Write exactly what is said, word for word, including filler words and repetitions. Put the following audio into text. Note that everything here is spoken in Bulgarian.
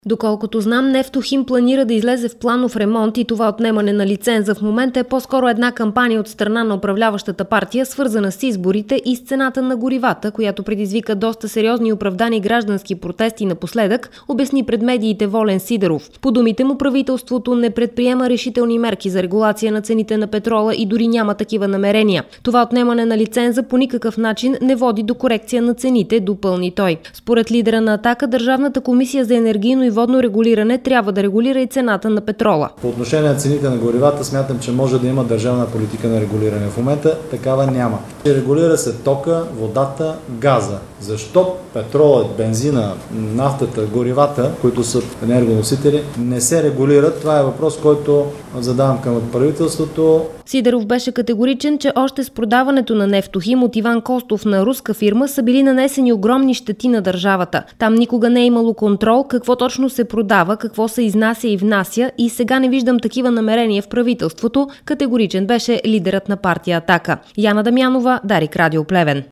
Доколкото знам, Нефтохим планира да излезе в планов ремонт и това отнемане на лиценза в момента е по-скоро една кампания от страна на управляващата партия, свързана с изборите и с цената на горивата, която предизвика доста сериозни и оправдани граждански протести напоследък, обясни пред медиите Волен Сидеров. По думите му, правителството не предприема решителни мерки за регулация на цените на петрола и дори няма такива намерения. Това отнемане на лиценза по никакъв начин не води до корекция на цените, допълни той. Според лидера на Атака, Държавната комисия за енергийно и водно регулиране трябва да регулира и цената на петрола. По отношение на цените на горивата смятам, че може да има държавна политика на регулиране. В момента такава няма. Регулира се тока, водата, газа. Защо петролът, бензина, нафтата, горивата, които са енергоносители, не се регулират? Това е въпрос, който задавам към правителството. Сидеров беше категоричен, че още с продаването на Нефтохим от Иван Костов на руска фирма са били нанесени огромни щети на държавата. Там никога не е имало контрол какво точно се продава, какво се изнася и внася и сега не виждам такива намерения в правителството, категоричен беше лидерът на партия Атака. Яна Дамянова, Дарик Радио Плевен.